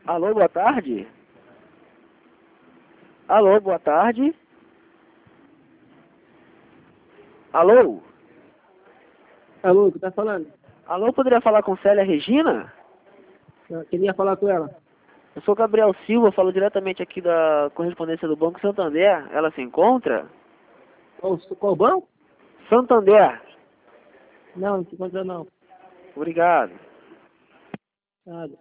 Alô, boa tarde? Alô, boa tarde? Alô? Alô, o que tá falando? Alô, poderia falar com Célia Regina? Eu queria falar com ela. Eu sou Gabriel Silva, falo diretamente aqui da correspondência do Banco Santander. Ela se encontra? Qual banco? Santander. Não se encontra não. Obrigado. Nada.